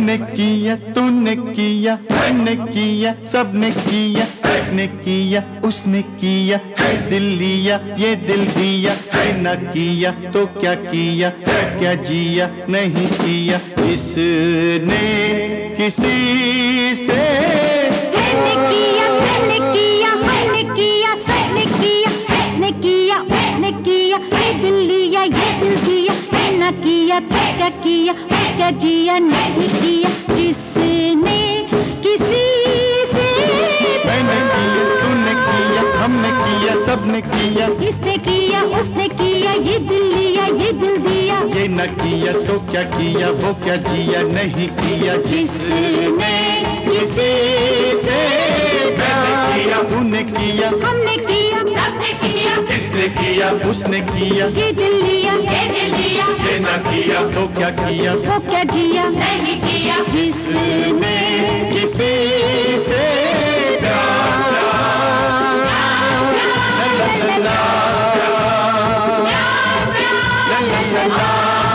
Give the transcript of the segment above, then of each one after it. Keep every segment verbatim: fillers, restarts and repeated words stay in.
मैंने किया, तूने किया, मैंने किया, सबने किया, इसने किया, उसने किया, ये दिल लिया, ये दिल दिया, ये न किया तो क्या किया, क्या जिया नहीं किया जिसने किसी से। मैंने किया, मैंने किया, मैंने किया, सबने किया, इसने किया, उसने किया, ये दिल लिया, ये दिल दिया, ये न किया तो क्या किया, क्या जिया नहीं किया जिसने किसी से। मैंने किया, तूने किया, हमने किया, सबने किया, इसने किया, उसने किया, ये दिल लिया, ये दिल दिया, ये न किया तो क्या किया, वो क्या जिया नहीं किया जिसने किसी से। मैंने किया, तूने किया, हमने किया, सबने किया, इसने किया, उसने किया, ये दिल लिया, ये दिल दिया, ये न किया तो क्या किया, वो क्या जिया नहीं किया जिसने किसी से प्यार। ला ला ला ला ला ला ला।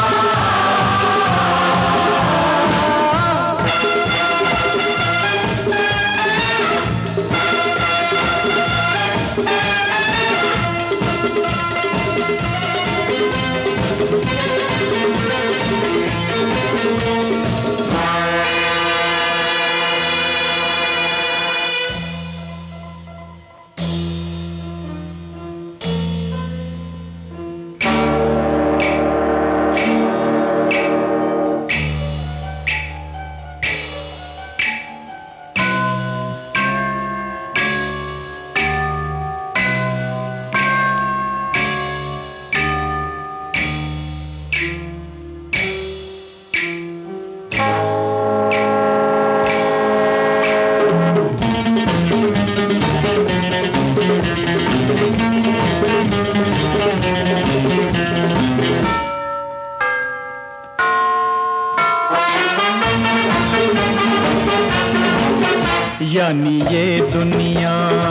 यानी ये दुनिया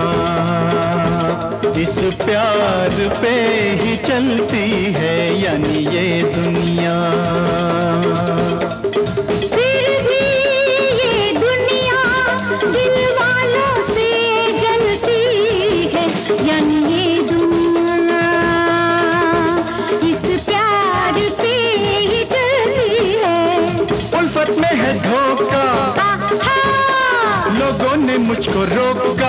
इस प्यार पे ही चलती है, यानी ये दुनिया। फिर भी ये दुनिया दिल वालों से जलती है, यानी ये दुनिया इस प्यार पे ही चलती है। उल्फत में है धोखा, लोगों ने मुझको रोका,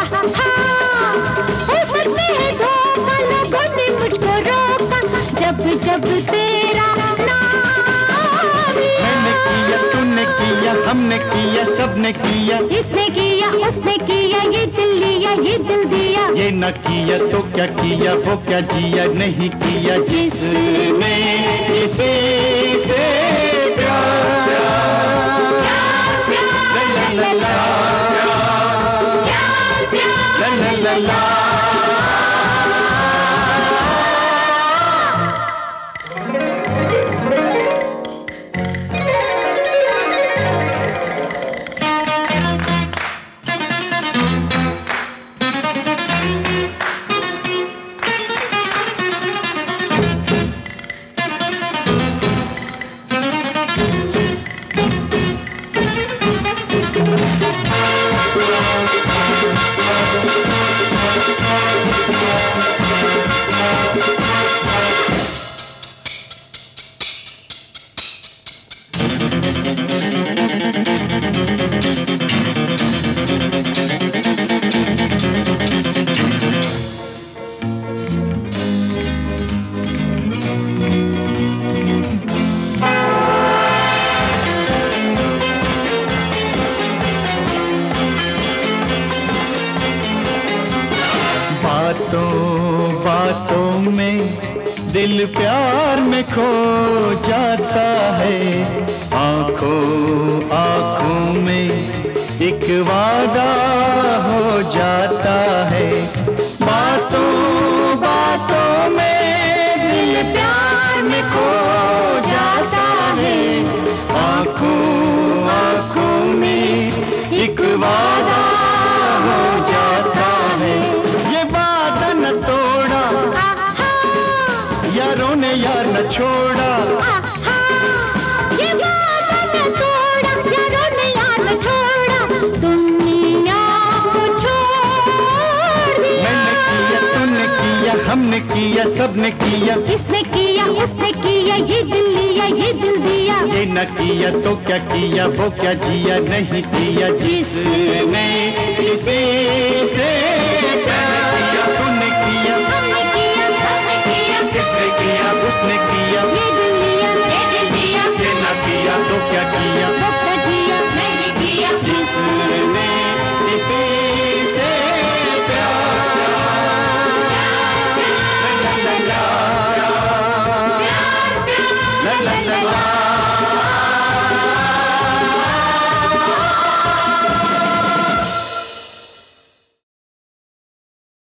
उल्फत में है धोखा, लोगों ने मुझको रोका, जब जब तेरा नाम लिया। मैंने किया, तूने किया, हमने किया, सबने किया, इसने किया, उसने किया, ये दिल लिया, ये दिल दिया, ये न किया तो क्या किया, वो क्या जिया नहीं किया जिसने किसी से प्यार। ला ला ला ला ला ला ला। बातों बातों में दिल प्यार में खो जाता है, आंखों आंखों में एक वादा हो जाता है। बातों बातों में दिल प्यार में खो जाता है, आंखों आंखों में एक वादा हो जाता है। ये वादा न तोड़ा, यारों ने यार न छोड़ा, ये वादा न तोड़ा, तूने किया सबने किया, इसने किया उसने किया, ये दिल लिया ये दिल दिया। ये न किया तो क्या किया, वो क्या जिया नहीं किया जिसने किसी से प्यार किया। तूने किया हमने किया हमने किया, किसने किया उसने किया, ये दिल लिया ये दिल दिया। ये न किया तो क्या किया,